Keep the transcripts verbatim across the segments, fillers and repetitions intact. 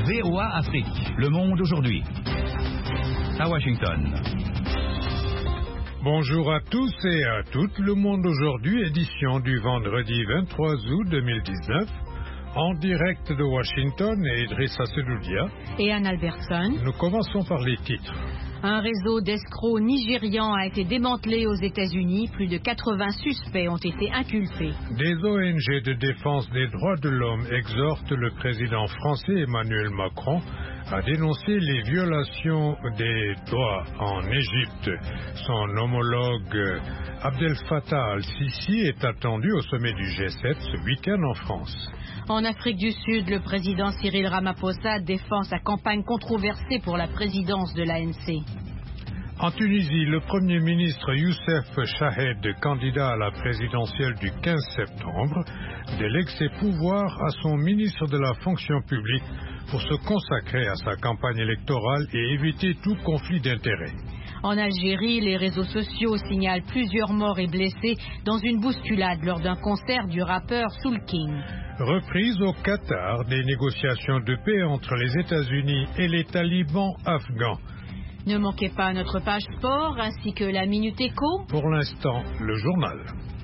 V O A Afrique, Le Monde aujourd'hui. À Washington. Bonjour à tous et à toutes. Le Monde aujourd'hui, édition du vendredi vingt-trois août deux mille dix-neuf. En direct de Washington et Idrissa Sedoudia. Et Anne Albertson. Nous commençons par les titres. Un réseau d'escrocs nigérians a été démantelé aux États-Unis. Plus de quatre-vingts suspects ont été inculpés. Des O N G de défense des droits de l'homme exhortent le président français Emmanuel Macron à dénoncer les violations des droits en Égypte. Son homologue Abdel Fattah al-Sisi est attendu au sommet du G sept ce week-end en France. En Afrique du Sud, le président Cyril Ramaphosa défend sa campagne controversée pour la présidence de l'A N C. En Tunisie, le Premier ministre Youssef Chahed, candidat à la présidentielle du quinze septembre, délègue ses pouvoirs à son ministre de la fonction publique pour se consacrer à sa campagne électorale et éviter tout conflit d'intérêts. En Algérie, les réseaux sociaux signalent plusieurs morts et blessés dans une bousculade lors d'un concert du rappeur Soul King. Reprise au Qatar des négociations de paix entre les États-Unis et les talibans afghans. Ne manquez pas notre page sport ainsi que la Minute Éco. Pour l'instant, le journal.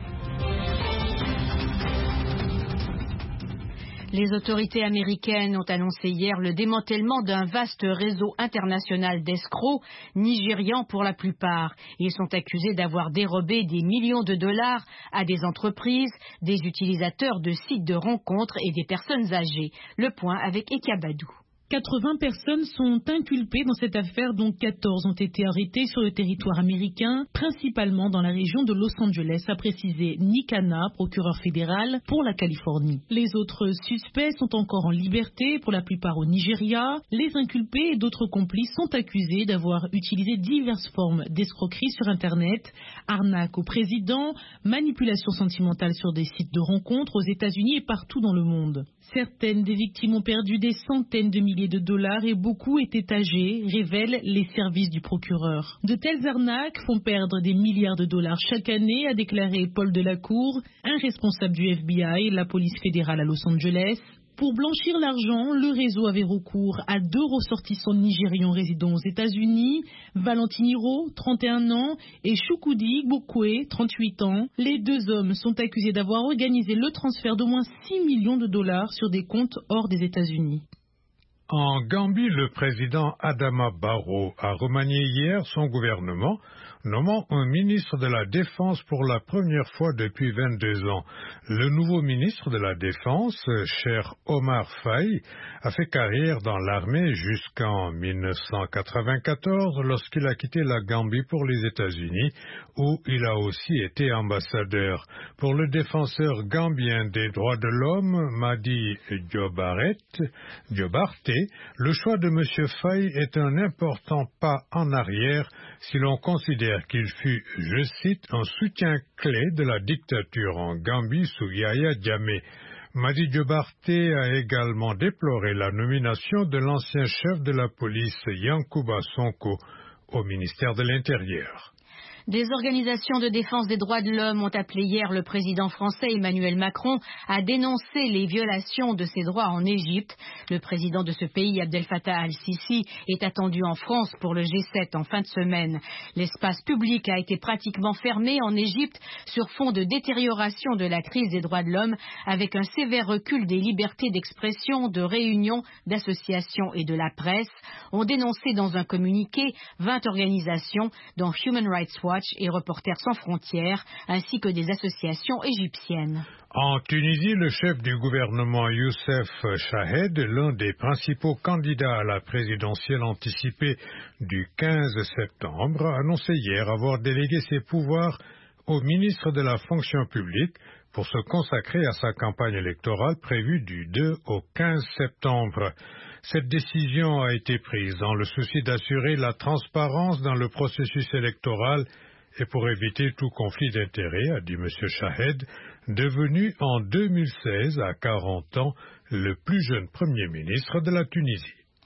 Les autorités américaines ont annoncé hier le démantèlement d'un vaste réseau international d'escrocs, nigérians pour la plupart. Ils sont accusés d'avoir dérobé des millions de dollars à des entreprises, des utilisateurs de sites de rencontres et des personnes âgées. Le point avec Ekabadou. quatre-vingts personnes sont inculpées dans cette affaire, dont quatorze ont été arrêtées sur le territoire américain, principalement dans la région de Los Angeles, a précisé Nick Hanna, procureur fédéral pour la Californie. Les autres suspects sont encore en liberté, pour la plupart au Nigeria. Les inculpés et d'autres complices sont accusés d'avoir utilisé diverses formes d'escroquerie sur Internet, arnaque au président, manipulation sentimentale sur des sites de rencontres aux États-Unis et partout dans le monde. Certaines des victimes ont perdu des centaines de milliers de dollars et beaucoup étaient âgées, révèlent les services du procureur. De telles arnaques font perdre des milliards de dollars chaque année, a déclaré Paul Delacour, un responsable du F B I, la police fédérale à Los Angeles. Pour blanchir l'argent, le réseau avait recours à deux ressortissants nigérians résidant aux États-Unis, Valentiniro, trente et un ans, et Chukwudi Gbokwe, trente-huit ans. Les deux hommes sont accusés d'avoir organisé le transfert d'au moins six millions de dollars sur des comptes hors des États-Unis. En Gambie, le président Adama Barrow a remanié hier son gouvernement, nommant un ministre de la Défense pour la première fois depuis vingt-deux ans. Le nouveau ministre de la Défense, cher Omar Faye, a fait carrière dans l'armée jusqu'en mille neuf cent quatre-vingt-quatorze lorsqu'il a quitté la Gambie pour les États-Unis, où il a aussi été ambassadeur. Pour le défenseur gambien des droits de l'homme, Madi Diobarte, le choix de M. Faye est un important pas en arrière si l'on considère qu'il fut, je cite, un soutien clé de la dictature en Gambie sous Yahya Jammeh. Madi Diobarte a également déploré la nomination de l'ancien chef de la police Yankuba Sonko au ministère de l'Intérieur. Des organisations de défense des droits de l'homme ont appelé hier le président français Emmanuel Macron à dénoncer les violations de ses droits en Égypte. Le président de ce pays, Abdel Fattah al-Sisi, est attendu en France pour le G sept en fin de semaine. L'espace public a été pratiquement fermé en Égypte sur fond de détérioration de la crise des droits de l'homme, avec un sévère recul des libertés d'expression, de réunion, d'association et de la presse, ont dénoncé dans un communiqué vingt organisations, dont Human Rights Watch et Reporters sans frontières, ainsi que des associations égyptiennes. En Tunisie, le chef du gouvernement Youssef Chahed, l'un des principaux candidats à la présidentielle anticipée du quinze septembre, a annoncé hier avoir délégué ses pouvoirs au ministre de la fonction publique pour se consacrer à sa campagne électorale prévue du deux au quinze septembre. Cette décision a été prise dans le souci d'assurer la transparence dans le processus électoral et pour éviter tout conflit d'intérêts, a dit M. Chahed, devenu en deux mille seize, à quarante ans, le plus jeune Premier ministre de la Tunisie.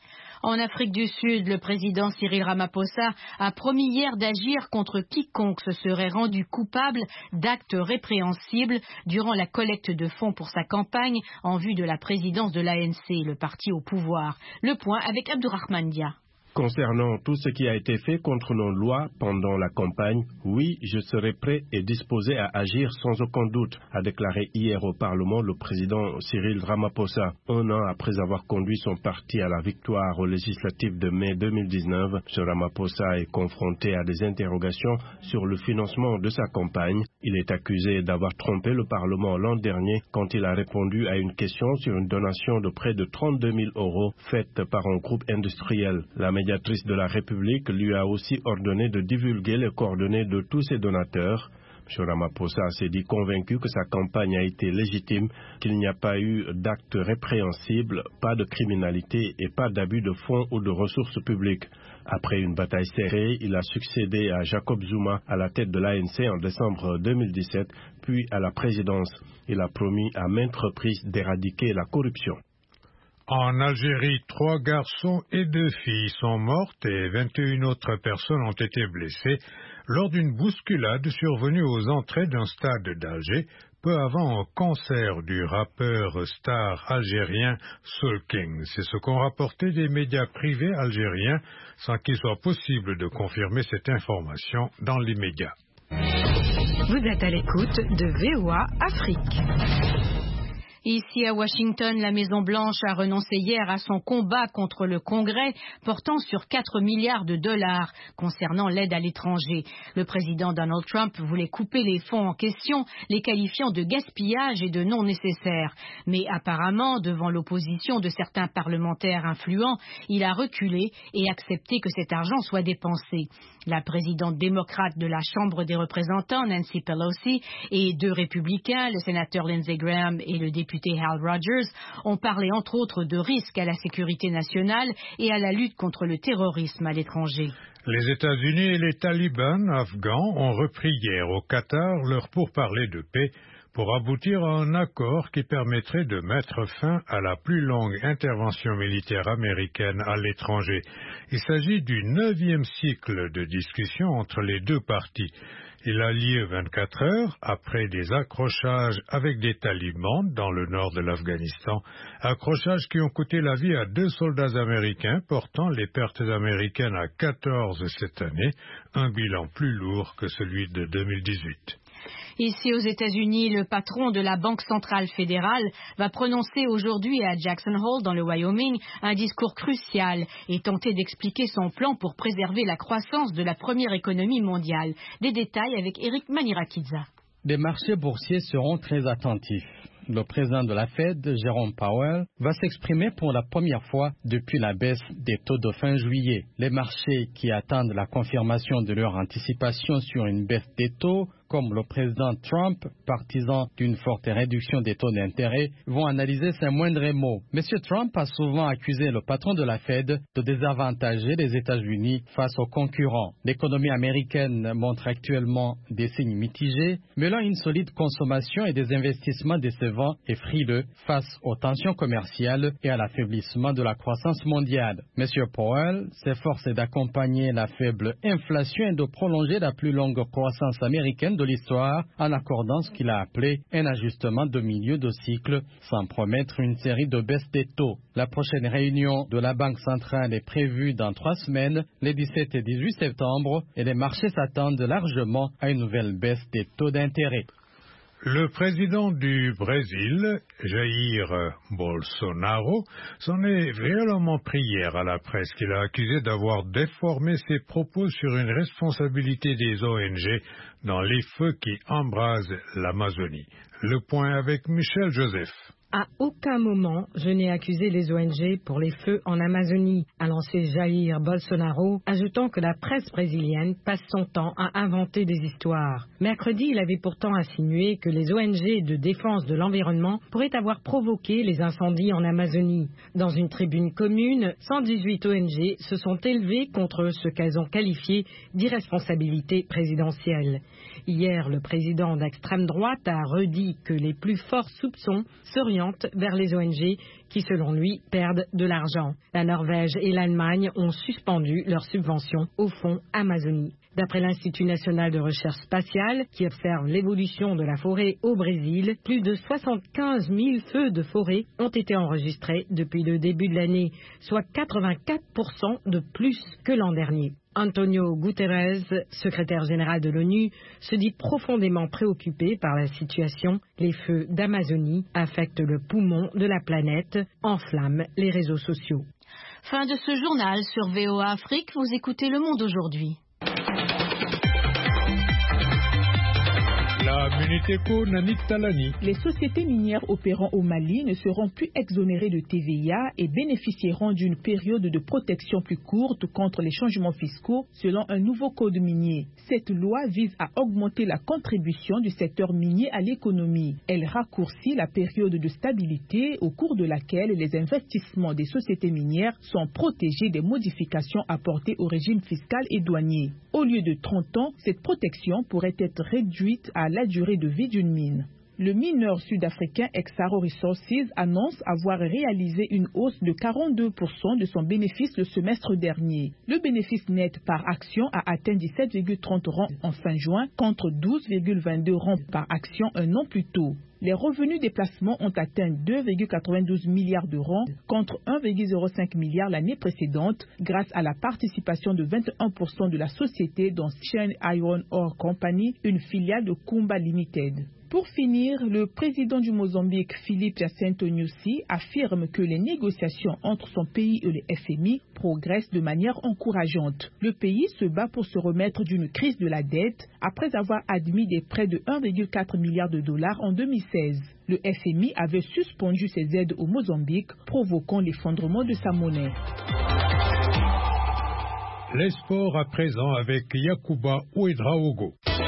En Afrique du Sud, le président Cyril Ramaphosa a promis hier d'agir contre quiconque se serait rendu coupable d'actes répréhensibles durant la collecte de fonds pour sa campagne en vue de la présidence de l'A N C, le parti au pouvoir. Le point avec Abdourahmane Dia. Concernant tout ce qui a été fait contre nos lois pendant la campagne, oui, je serai prêt et disposé à agir sans aucun doute, a déclaré hier au Parlement le président Cyril Ramaphosa. Un an après avoir conduit son parti à la victoire aux législatives de mai deux mille dix-neuf, M. Ramaphosa est confronté à des interrogations sur le financement de sa campagne. Il est accusé d'avoir trompé le Parlement l'an dernier quand il a répondu à une question sur une donation de près de trente-deux mille euros faite par un groupe industriel. La La médiatrice de la République lui a aussi ordonné de divulguer les coordonnées de tous ses donateurs. M. Ramaphosa s'est dit convaincu que sa campagne a été légitime, qu'il n'y a pas eu d'actes répréhensibles, pas de criminalité et pas d'abus de fonds ou de ressources publiques. Après une bataille serrée, il a succédé à Jacob Zuma à la tête de l'A N C en décembre deux mille dix-sept, puis à la présidence. Il a promis à maintes reprises d'éradiquer la corruption. En Algérie, trois garçons et deux filles sont mortes et vingt et une autres personnes ont été blessées lors d'une bousculade survenue aux entrées d'un stade d'Alger peu avant un concert du rappeur star algérien Soul King. C'est ce qu'ont rapporté des médias privés algériens sans qu'il soit possible de confirmer cette information dans l'immédiat. Vous êtes à l'écoute de V O A Afrique. Ici à Washington, la Maison-Blanche a renoncé hier à son combat contre le Congrès portant sur quatre milliards de dollars concernant l'aide à l'étranger. Le président Donald Trump voulait couper les fonds en question, les qualifiant de gaspillage et de non nécessaires. Mais apparemment, devant l'opposition de certains parlementaires influents, il a reculé et accepté que cet argent soit dépensé. La présidente démocrate de la Chambre des représentants, Nancy Pelosi, et deux républicains, le sénateur Lindsey Graham et le député Hal Rogers, ont parlé entre autres de risques à la sécurité nationale et à la lutte contre le terrorisme à l'étranger. Les États-Unis et les talibans afghans ont repris hier au Qatar leur pourparlers de paix pour aboutir à un accord qui permettrait de mettre fin à la plus longue intervention militaire américaine à l'étranger. Il s'agit du neuvième cycle de discussion entre les deux parties. Il a lieu vingt-quatre heures après des accrochages avec des talibans dans le nord de l'Afghanistan, accrochages qui ont coûté la vie à deux soldats américains, portant les pertes américaines à quatorze cette année, un bilan plus lourd que celui de deux mille dix-huit. Ici aux États-Unis, le patron de la Banque centrale fédérale va prononcer aujourd'hui à Jackson Hole, dans le Wyoming, un discours crucial et tenter d'expliquer son plan pour préserver la croissance de la première économie mondiale. Des détails avec Eric Manirakidza. Les marchés boursiers seront très attentifs. Le président de la Fed, Jerome Powell, va s'exprimer pour la première fois depuis la baisse des taux de fin juillet. Les marchés qui attendent la confirmation de leur anticipation sur une baisse des taux, comme le président Trump, partisan d'une forte réduction des taux d'intérêt, vont analyser ses moindres mots. M. Trump a souvent accusé le patron de la Fed de désavantager les États-Unis face aux concurrents. L'économie américaine montre actuellement des signes mitigés, mêlant une solide consommation et des investissements décevants et frileux face aux tensions commerciales et à l'affaiblissement de la croissance mondiale. M. Powell s'efforce d'accompagner la faible inflation et de prolonger la plus longue croissance américaine de l'histoire en accordant ce qu'il a appelé un ajustement de milieu de cycle sans promettre une série de baisses des taux. La prochaine réunion de la Banque centrale est prévue dans trois semaines, les dix-sept et dix-huit septembre, et les marchés s'attendent largement à une nouvelle baisse des taux d'intérêt. Le président du Brésil, Jair Bolsonaro, s'en est violemment pris hier à la presse qu'il a accusé d'avoir déformé ses propos sur une responsabilité des O N G dans les feux qui embrasent l'Amazonie. Le point avec Michel Joseph. À aucun moment, je n'ai accusé les O N G pour les feux en Amazonie, a lancé Jair Bolsonaro, ajoutant que la presse brésilienne passe son temps à inventer des histoires. Mercredi, il avait pourtant insinué que les O N G de défense de l'environnement pourraient avoir provoqué les incendies en Amazonie. Dans une tribune commune, cent dix-huit O N G se sont élevés contre ce qu'elles ont qualifié d'irresponsabilité présidentielle. Hier, le président d'extrême droite a redit que les plus forts soupçons s'orientent vers les O N G qui, selon lui, perdent de l'argent. La Norvège et l'Allemagne ont suspendu leurs subventions au fonds Amazonie. D'après l'Institut national de recherche spatiale, qui observe l'évolution de la forêt au Brésil, plus de soixante-quinze mille feux de forêt ont été enregistrés depuis le début de l'année, soit quatre-vingt-quatre pour cent de plus que l'an dernier. Antonio Guterres, secrétaire général de l'ONU, se dit profondément préoccupé par la situation. Les feux d'Amazonie affectent le poumon de la planète, enflamment les réseaux sociaux. Fin de ce journal sur V O A Afrique. Vous écoutez Le Monde aujourd'hui. La Minute Éco, Nanik Talani. Les sociétés minières opérant au Mali ne seront plus exonérées de T V I A et bénéficieront d'une période de protection plus courte contre les changements fiscaux selon un nouveau code minier. Cette loi vise à augmenter la contribution du secteur minier à l'économie. Elle raccourcit la période de stabilité au cours de laquelle les investissements des sociétés minières sont protégés des modifications apportées au régime fiscal et douanier. Au lieu de trente ans, cette protection pourrait être réduite à la durée de vie d'une mine. Le mineur sud-africain Exxaro Resources annonce avoir réalisé une hausse de quarante-deux pour cent de son bénéfice le semestre dernier. Le bénéfice net par action a atteint dix-sept virgule trente rands en fin juin contre douze virgule vingt-deux rands par action un an plus tôt. Les revenus des placements ont atteint deux virgule quatre-vingt-douze milliards de rands contre un virgule zéro cinq milliard l'année précédente grâce à la participation de vingt et un pour cent de la société dans Chain Iron Ore Company, une filiale de Kumba Limited. Pour finir, le président du Mozambique, Philippe Jacinto Nyusi, affirme que les négociations entre son pays et le F M I progressent de manière encourageante. Le pays se bat pour se remettre d'une crise de la dette après avoir admis des prêts de un virgule quatre milliard de dollars en deux mille seize. Le F M I avait suspendu ses aides au Mozambique, provoquant l'effondrement de sa monnaie. Les sports à présent avec Yacouba Ouedraogo.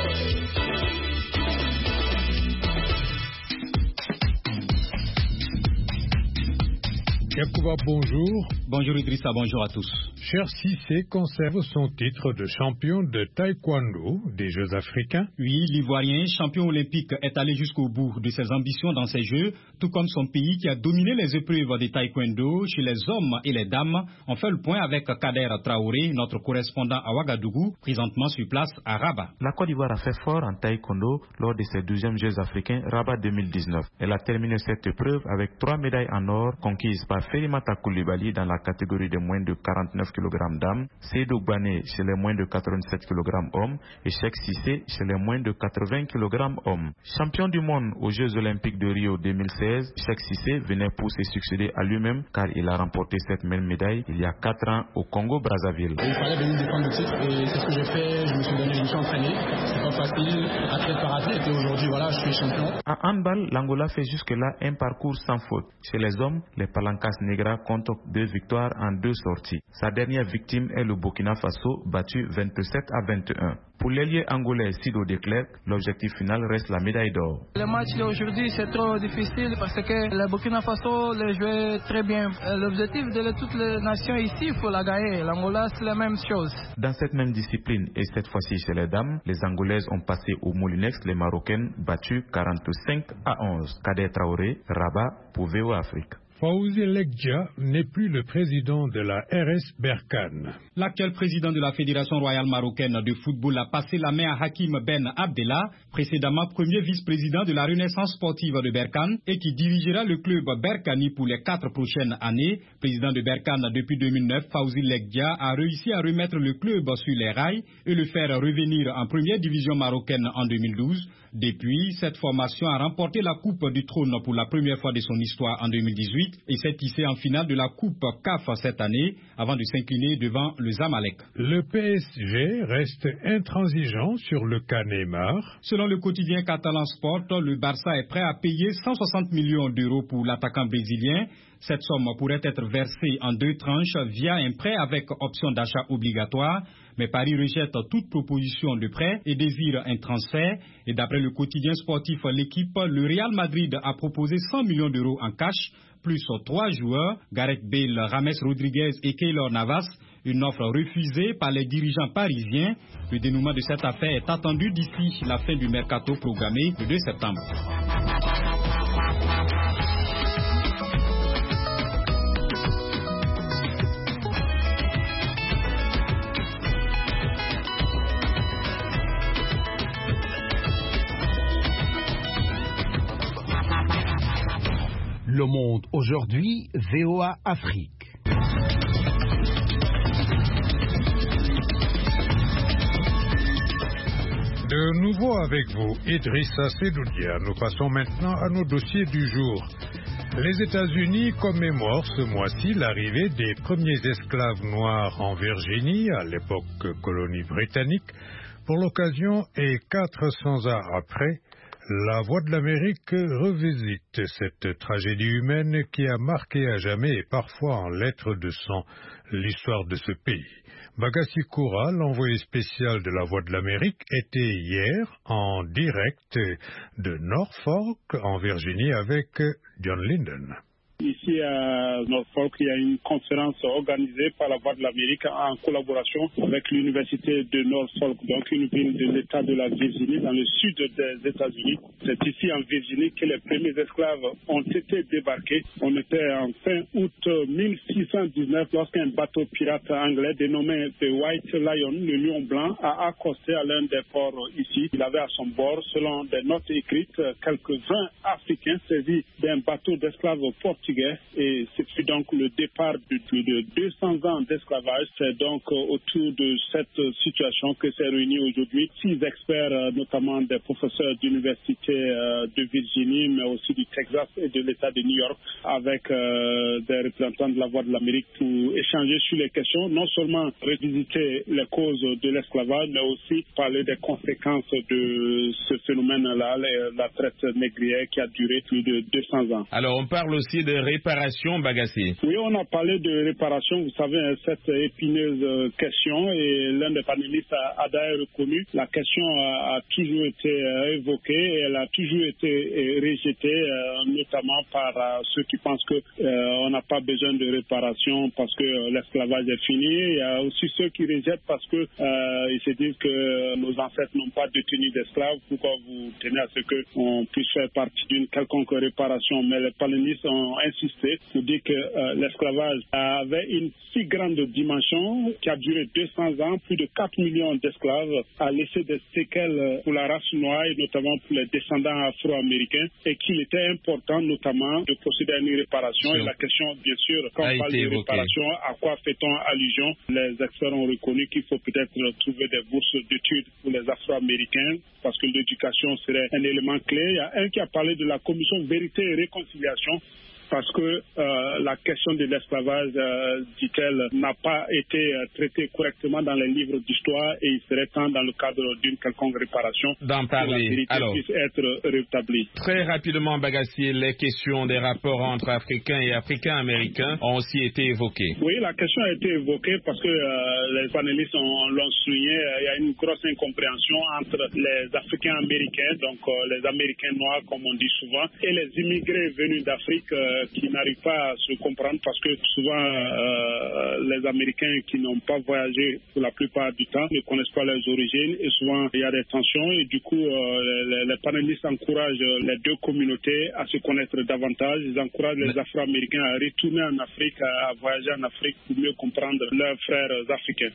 Yacouba, bonjour. Bonjour Idrissa, bonjour à tous. Cher Cissé conserve son titre de champion de taekwondo des Jeux africains. Oui, l'Ivoirien, champion olympique, est allé jusqu'au bout de ses ambitions dans ces Jeux, tout comme son pays qui a dominé les épreuves de taekwondo chez les hommes et les dames. On fait le point avec Kader Traoré, notre correspondant à Ouagadougou, présentement sur place à Rabat. La Côte d'Ivoire a fait fort en taekwondo lors de ses douzièmes Jeux africains Rabat deux mille dix-neuf. Elle a terminé cette épreuve avec trois médailles en or conquises par Félimata Koulibaly dans la catégorie de moins de quarante-neuf kilogrammes dames, Seydou Bané chez les moins de quatre-vingt-sept kilogrammes hommes et Cheikh Cissé chez les moins de quatre-vingts kilogrammes hommes. Champion du monde aux Jeux olympiques de Rio deux mille seize, Cheikh Cissé venait pour se succéder à lui-même car il a remporté cette même médaille il y a quatre ans au Congo-Brazzaville. Il fallait venir défendre le titre et c'est ce que j'ai fait, je me suis donné, je me suis entraîné. C'est pas facile, athlète par athlète et aujourd'hui voilà, je suis champion. En handball, l'Angola fait jusque-là un parcours sans faute. Chez les hommes, les Palancas Negra comptent deux victoires en deux sorties. Sa dernière victime est le Burkina Faso, battu vingt-sept à vingt et un. Pour l'ailier angolais Sido De Klerk, l'objectif final reste la médaille d'or. Le match d'aujourd'hui c'est trop difficile parce que le Burkina Faso le jouait très bien. L'objectif de toutes les nations ici, il faut la gagner. L'Angola c'est la même chose. Dans cette même discipline et cette fois-ci chez les dames, les Angolaises ont passé au Moulinex les Marocaines battues quarante-cinq à onze. Kader Traoré, Rabat pour V O A Afrique. Fawzi Lekdja n'est plus le président de la R S Berkane. L'actuel président de la Fédération royale marocaine de football a passé la main à Hakim Ben Abdellah, précédemment premier vice-président de la Renaissance sportive de Berkane et qui dirigera le club Berkani pour les quatre prochaines années. Président de Berkane depuis deux mille neuf, Fawzi Lekdja a réussi à remettre le club sur les rails et le faire revenir en première division marocaine en deux mille douze. Depuis, cette formation a remporté la Coupe du Trône pour la première fois de son histoire en deux mille dix-huit et s'est hissé en finale de la Coupe C A F cette année avant de s'incliner devant le Zamalek. Le P S G reste intransigeant sur le cas Neymar. Selon le quotidien catalan Sport, le Barça est prêt à payer cent soixante millions d'euros pour l'attaquant brésilien. Cette somme pourrait être versée en deux tranches via un prêt avec option d'achat obligatoire. Mais Paris rejette toute proposition de prêt et désire un transfert. Et d'après le quotidien sportif L'équipe, le Real Madrid a proposé cent millions d'euros en cash, plus trois joueurs, Gareth Bale, James Rodriguez et Keylor Navas. Une offre refusée par les dirigeants parisiens. Le dénouement de cette affaire est attendu d'ici la fin du mercato programmé le deux septembre. Le Monde aujourd'hui, V O A Afrique. De nouveau avec vous, Idrissa Sedoudia. Nous passons maintenant à nos dossiers du jour. Les États-Unis commémorent ce mois-ci l'arrivée des premiers esclaves noirs en Virginie, à l'époque colonie britannique. Pour l'occasion, et quatre cents ans après, la Voix de l'Amérique revisite cette tragédie humaine qui a marqué à jamais et parfois en lettres de sang l'histoire de ce pays. Bagassi Koura, l'envoyé spécial de la Voix de l'Amérique, était hier en direct de Norfolk, en Virginie, avec John Linden. Ici à Norfolk, il y a une conférence organisée par la Voix de l'Amérique en collaboration avec l'Université de Norfolk, donc une ville de l'État de la Virginie, dans le sud des États-Unis. C'est ici en Virginie que les premiers esclaves ont été débarqués. On était en fin août mille six cent dix-neuf lorsqu'un bateau pirate anglais dénommé The White Lion, le lion blanc, a accosté à l'un des ports ici. Il avait à son bord, selon des notes écrites, quelques vingt Africains saisis d'un bateau d'esclaves portugais. Et ce fut donc le départ de plus de deux cents ans d'esclavage. C'est donc autour de cette situation que s'est réunis aujourd'hui six experts, notamment des professeurs d'université de Virginie, mais aussi du Texas et de l'État de New York, avec des représentants de la Voix de l'Amérique pour échanger sur les questions, non seulement revisiter les causes de l'esclavage, mais aussi parler des conséquences de ce phénomène-là, la traite négrière qui a duré plus de deux cents ans. Alors on parle aussi de réparation, Bagassi. Oui, on a parlé de réparation, vous savez, cette épineuse question, et l'un des panélistes a, a d'ailleurs reconnu, la question a, a toujours été évoquée, et elle a toujours été rejetée, notamment par ceux qui pensent qu'on n'a pas besoin de réparation parce que l'esclavage est fini. Il y a aussi ceux qui rejettent parce qu'ils euh, se disent que nos ancêtres n'ont pas détenu d'esclaves, pourquoi vous tenez à ce qu'on puisse faire partie d'une quelconque réparation. Mais les panélistes ont insisté pour dire que euh, l'esclavage avait une si grande dimension qui a duré deux cents ans, plus de quatre millions d'esclaves, a laissé des séquelles pour la race noire et notamment pour les descendants afro-américains, et qu'il était important notamment de procéder à une réparation. Sûr. Et la question, bien sûr, quand on parle de évoqué. réparation, à quoi fait-on allusion? Les experts ont reconnu qu'il faut peut-être trouver des bourses d'études pour les afro-américains parce que l'éducation serait un élément clé. Il y a un qui a parlé de la commission vérité et réconciliation, parce que euh, la question de l'esclavage, euh, dit-elle, n'a pas été euh, traitée correctement dans les livres d'histoire, et il serait temps, dans le cadre d'une quelconque réparation, d'en parler. Que la vérité Alors, puisse être rétablie. Très rapidement, Bagassi, les questions des rapports entre Africains et Africains-Américains ont aussi été évoquées. Oui, la question a été évoquée parce que euh, les panélistes ont, l'ont souligné. Il y a une grosse incompréhension entre les Africains-Américains, donc euh, les Américains noirs, comme on dit souvent, et les immigrés venus d'Afrique, euh, qui n'arrivent pas à se comprendre parce que souvent euh, les Américains qui n'ont pas voyagé pour la plupart du temps ne connaissent pas leurs origines, et souvent il y a des tensions, et du coup euh, les, les panélistes encouragent les deux communautés à se connaître davantage. Ils encouragent les Afro-Américains à retourner en Afrique, à voyager en Afrique pour mieux comprendre leurs frères africains.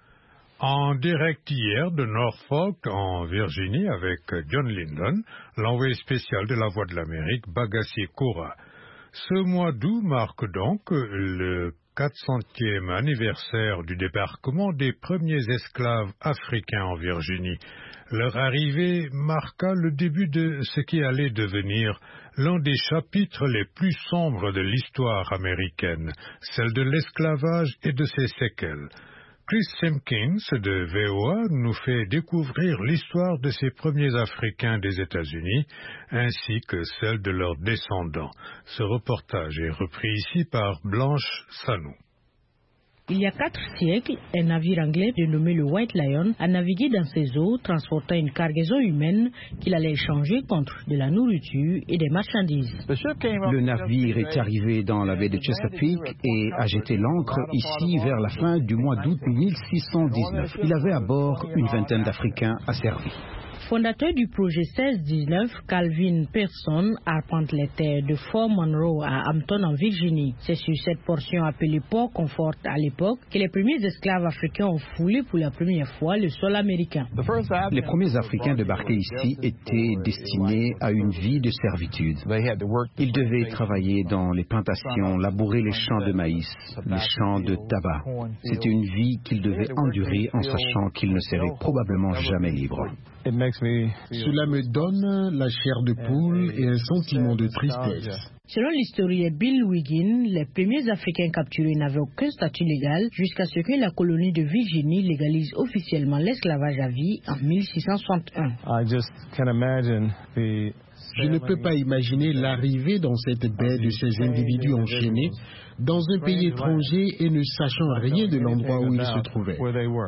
En direct hier de Norfolk, en Virginie, avec John Linden, l'envoyé spécial de la Voix de l'Amérique, Bagassi Koura. Ce mois d'août marque donc le quatre centième anniversaire du débarquement des premiers esclaves africains en Virginie. Leur arrivée marqua le début de ce qui allait devenir l'un des chapitres les plus sombres de l'histoire américaine, celle de l'esclavage et de ses séquelles. Chris Simpkins de V O A nous fait découvrir l'histoire de ces premiers Africains des États-Unis, ainsi que celle de leurs descendants. Ce reportage est repris ici par Blanche Sanou. Il y a quatre siècles, un navire anglais dénommé le White Lion a navigué dans ces eaux, transportant une cargaison humaine qu'il allait échanger contre de la nourriture et des marchandises. Le navire est arrivé dans la baie de Chesapeake et a jeté l'ancre ici vers la fin du mois d'août mille six cent dix-neuf. Il avait à bord une vingtaine d'Africains asservis. Fondateur du projet seize dix-neuf, Calvin Pearson arpente les terres de Fort Monroe à Hampton en Virginie. C'est sur cette portion appelée Port Comfort à l'époque que les premiers esclaves africains ont foulé pour la première fois le sol américain. Les premiers Africains débarqués ici étaient destinés à une vie de servitude. Ils devaient travailler dans les plantations, labourer les champs de maïs, les champs de tabac. C'était une vie qu'ils devaient endurer en sachant qu'ils ne seraient probablement jamais libres. Cela me donne la chair de poule et un sentiment de tristesse. Selon l'historien Bill Wiggin, les premiers Africains capturés n'avaient aucun statut légal jusqu'à ce que la colonie de Virginie légalise officiellement l'esclavage à vie en mille six cent soixante et un. Je ne peux pas imaginer l'arrivée dans cette baie de ces individus enchaînés dans un pays étranger et ne sachant rien de l'endroit où ils se trouvaient.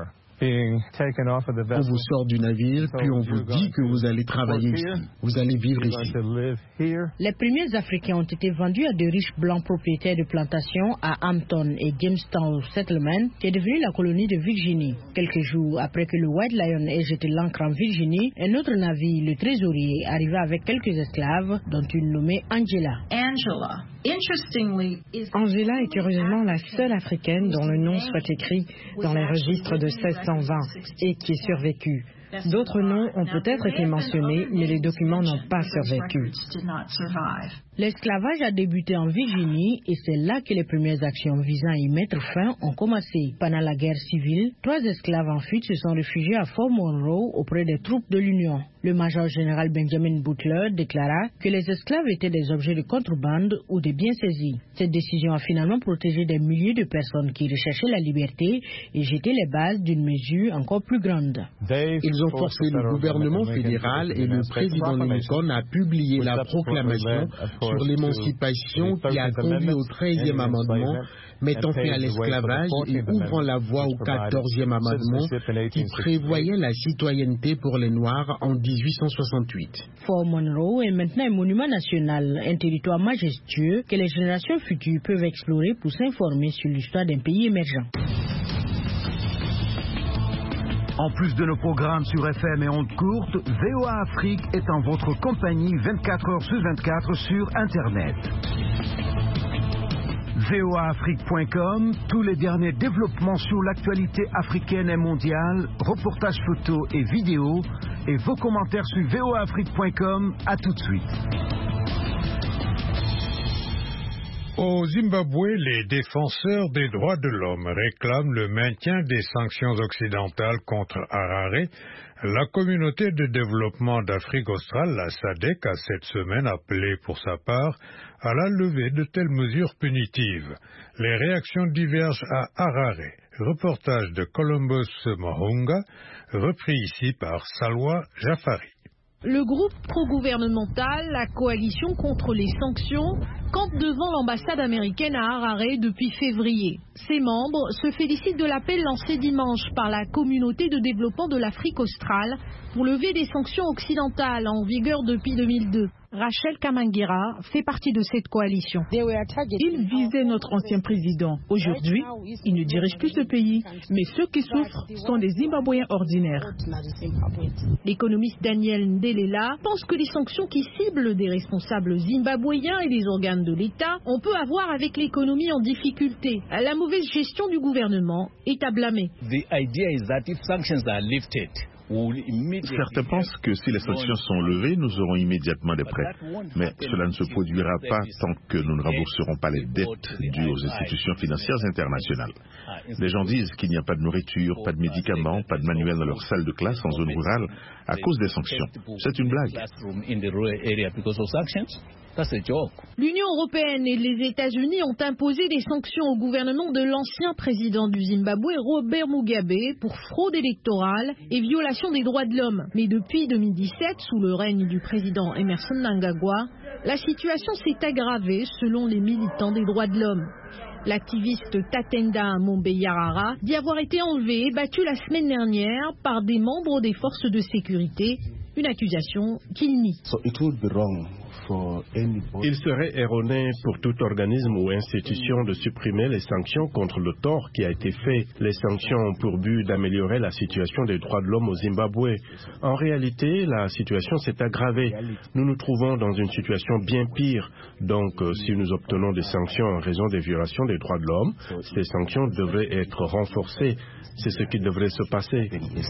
On vous sort du navire, puis on vous dit que vous allez travailler ici, vous allez vivre ici. Les premiers Africains ont été vendus à de riches blancs propriétaires de plantations à Hampton et Jamestown Settlement, qui est devenu la colonie de Virginie. Quelques jours après que le White Lion ait jeté l'ancre en Virginie, un autre navire, le Trésorier, arriva avec quelques esclaves, dont une nommée Angela. Angela. Angela est curieusement la seule africaine dont le nom soit écrit dans les registres de seize cent vingt et qui est survécue. D'autres noms ont peut-être été mentionnés, mais les documents n'ont pas survécu. L'esclavage a débuté en Virginie et c'est là que les premières actions visant à y mettre fin ont commencé. Pendant la guerre civile, trois esclaves en fuite se sont réfugiés à Fort Monroe auprès des troupes de l'Union. Le major général Benjamin Butler déclara que les esclaves étaient des objets de contrebande ou des biens saisis. Cette décision a finalement protégé des milliers de personnes qui recherchaient la liberté et jeté les bases d'une mesure encore plus grande. Ils ont forcé le gouvernement fédéral et le président Lincoln à publier la proclamation sur l'émancipation qui a conduit au treizième amendement, mettant fin à l'esclavage et ouvrant la voie au quatorzième amendement qui prévoyait la citoyenneté pour les Noirs en dix-huit cent soixante-huit. Fort Monroe est maintenant un monument national, un territoire majestueux que les générations futures peuvent explorer pour s'informer sur l'histoire d'un pays émergent. En plus de nos programmes sur F M et ondes courtes, V O A Afrique est en votre compagnie vingt-quatre heures sur vingt-quatre sur Internet. V O A Afrique point com, tous les derniers développements sur l'actualité africaine et mondiale, reportages photos et vidéos, et vos commentaires sur V O A Afrique point com. À tout de suite. Au Zimbabwe, les défenseurs des droits de l'homme réclament le maintien des sanctions occidentales contre Harare. La communauté de développement d'Afrique australe, la SADC, a cette semaine appelé pour sa part à la levée de telles mesures punitives. Les réactions divergent à Harare. Reportage de Columbus Mohunga, repris ici par Salwa Jafari. Le groupe pro-gouvernemental, la coalition contre les sanctions, campe devant l'ambassade américaine à Harare depuis février. Ses membres se félicitent de l'appel lancé dimanche par la communauté de développement de l'Afrique australe pour lever des sanctions occidentales en vigueur depuis deux mille deux. Rachel Kamangira fait partie de cette coalition. Ils visaient notre ancien président. Aujourd'hui, il ne dirige plus ce pays, mais ceux qui souffrent sont des Zimbabwéens ordinaires. L'économiste Daniel Ndelela pense que les sanctions qui ciblent des responsables zimbabwéens et des organes de l'État ont peu à voir avec l'économie en difficulté. La mauvaise gestion du gouvernement est à blâmer. Certains pensent que si les sanctions sont levées, nous aurons immédiatement des prêts. Mais cela ne se produira pas tant que nous ne rembourserons pas les dettes dues aux institutions financières internationales. Les gens disent qu'il n'y a pas de nourriture, pas de médicaments, pas de manuels dans leur salle de classe en zone rurale à cause des sanctions. C'est une blague. L'Union européenne et les États-Unis ont imposé des sanctions au gouvernement de l'ancien président du Zimbabwe, Robert Mugabe, pour fraude électorale et violation des droits de l'homme. Mais depuis deux mille dix-sept, sous le règne du président Emmerson Mnangagwa, la situation s'est aggravée selon les militants des droits de l'homme. L'activiste Tatenda Mombeyarara dit avoir été enlevé et battu la semaine dernière par des membres des forces de sécurité, une accusation qu'il nie. Il serait erroné pour tout organisme ou institution de supprimer les sanctions contre le tort qui a été fait. Les sanctions ont pour but d'améliorer la situation des droits de l'homme au Zimbabwe. En réalité, la situation s'est aggravée. Nous nous trouvons dans une situation bien pire. Donc, euh, si nous obtenons des sanctions en raison des violations des droits de l'homme, ces sanctions devraient être renforcées. C'est ce qui devrait se passer.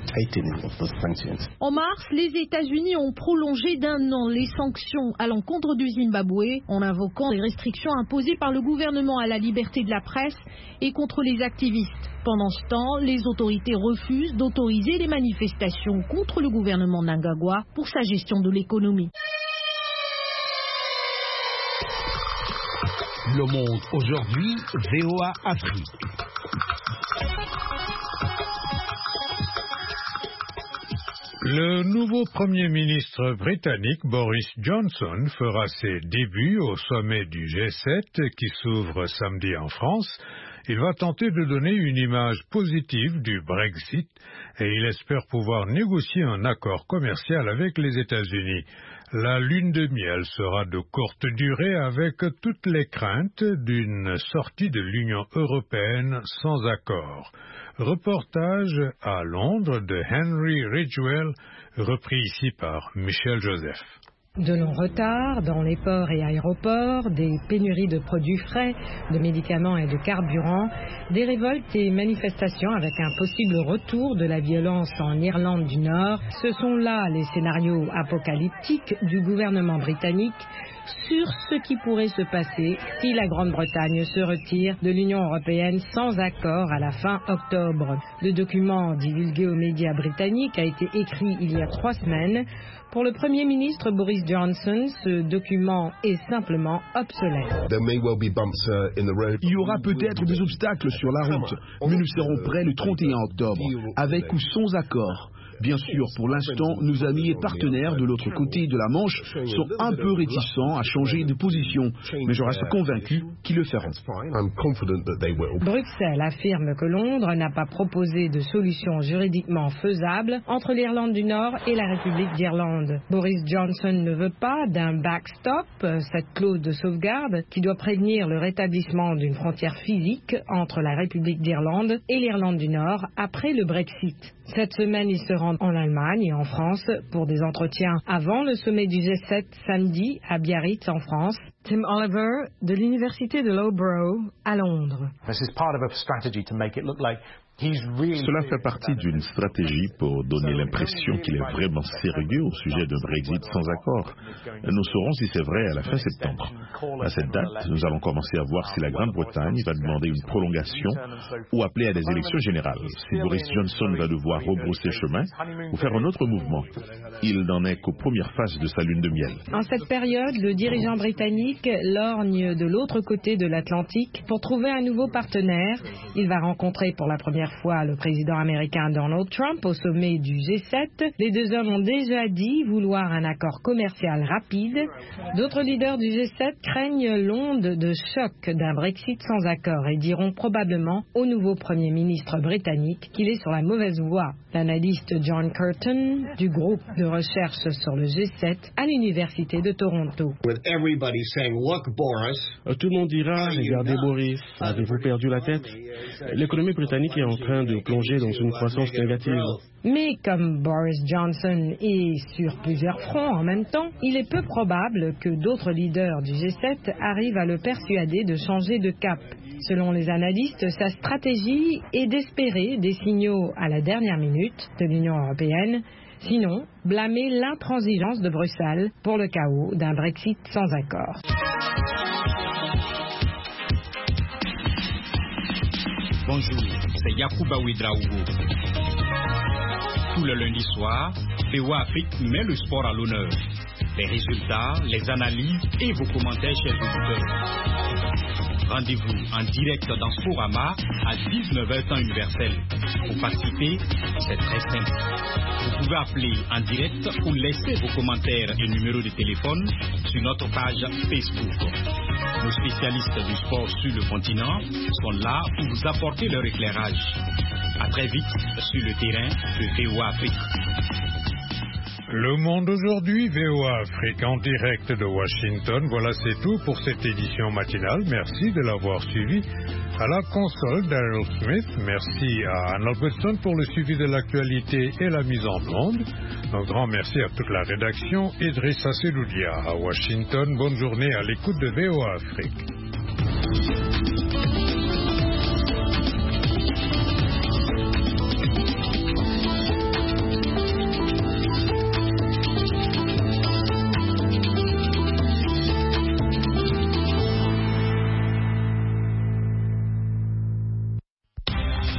En mars, les États-Unis ont prolongé d'un an les sanctions à l'encontre du Zimbabwe en invoquant les restrictions imposées par le gouvernement à la liberté de la presse et contre les activistes. Pendant ce temps, les autorités refusent d'autoriser les manifestations contre le gouvernement Mnangagwa pour sa gestion de l'économie. Le Monde aujourd'hui, V O A Afrique. Le nouveau Premier ministre britannique Boris Johnson fera ses débuts au sommet du G sept qui s'ouvre samedi en France. Il va tenter de donner une image positive du Brexit et il espère pouvoir négocier un accord commercial avec les États-Unis. La lune de miel sera de courte durée avec toutes les craintes d'une sortie de l'Union européenne sans accord. Reportage à Londres de Henry Ridgwell, repris ici par Michel Joseph. De longs retards dans les ports et aéroports, des pénuries de produits frais, de médicaments et de carburant, des révoltes et manifestations avec un possible retour de la violence en Irlande du Nord, ce sont là les scénarios apocalyptiques du gouvernement britannique sur ce qui pourrait se passer si la Grande-Bretagne se retire de l'Union européenne sans accord à la fin octobre. Le document divulgué aux médias britanniques a été écrit il y a trois semaines. Pour le Premier ministre Boris Johnson, ce document est simplement obsolète. Il y aura peut-être des obstacles sur la route, mais nous serons prêts le trente et un octobre, avec ou sans accord. Bien sûr, pour l'instant, nos amis et partenaires de l'autre côté de la Manche sont un peu réticents à changer de position, mais je reste convaincu qu'ils le feront. Bruxelles affirme que Londres n'a pas proposé de solution juridiquement faisable entre l'Irlande du Nord et la République d'Irlande. Boris Johnson ne veut pas d'un backstop, cette clause de sauvegarde qui doit prévenir le rétablissement d'une frontière physique entre la République d'Irlande et l'Irlande du Nord après le Brexit. Cette semaine, il se rend en Allemagne et en France pour des entretiens avant le sommet du G sept samedi à Biarritz en France. Tim Oliver de l'université de Loughborough à Londres. Cela fait partie d'une stratégie pour donner l'impression qu'il est vraiment sérieux au sujet d'un Brexit sans accord. Nous saurons si c'est vrai à la fin septembre. À cette date, nous allons commencer à voir si la Grande-Bretagne va demander une prolongation ou appeler à des élections générales, si Boris Johnson va devoir rebrousser chemin ou faire un autre mouvement. Il n'en est qu'aux premières phases de sa lune de miel. En cette période, le dirigeant britannique lorgne de l'autre côté de l'Atlantique pour trouver un nouveau partenaire. Il va rencontrer pour la première fois le président américain Donald Trump au sommet du G sept. Les deux hommes ont déjà dit vouloir un accord commercial rapide. D'autres leaders du G sept craignent l'onde de choc d'un Brexit sans accord et diront probablement au nouveau Premier ministre britannique qu'il est sur la mauvaise voie. L'analyste John Curtin du groupe de recherche sur le G sept à l'université de Toronto. Tout le monde dira, regardez Boris, avez-vous perdu la tête? L'économie britannique est en train de plonger dans une croissance négative. Mais comme Boris Johnson est sur plusieurs fronts en même temps, il est peu probable que d'autres leaders du G sept arrivent à le persuader de changer de cap. Selon les analystes, sa stratégie est d'espérer des signaux à la dernière minute de l'Union européenne, sinon blâmer l'intransigeance de Bruxelles pour le chaos d'un Brexit sans accord. Bonjour, c'est Yacouba Ouedraogo. Tout le lundi soir, V O A Afrique met le sport à l'honneur. Les résultats, les analyses et vos commentaires, chers auditeurs. Rendez-vous en direct dans Sporama à dix-neuf heures temps universel. Pour participer, c'est très simple. Vous pouvez appeler en direct ou laisser vos commentaires et numéros de téléphone sur notre page Facebook. Nos spécialistes du sport sur le continent sont là pour vous apporter leur éclairage. À très vite sur le terrain de V O A Afrique. Le Monde aujourd'hui, V O A Afrique en direct de Washington. Voilà, c'est tout pour cette édition matinale. Merci de l'avoir suivi. À la console, Daryl Smith. Merci à Anne Albertson pour le suivi de l'actualité et la mise en onde. Un grand merci à toute la rédaction. Idrissa Seloudia à Washington. Bonne journée à l'écoute de V O A Afrique.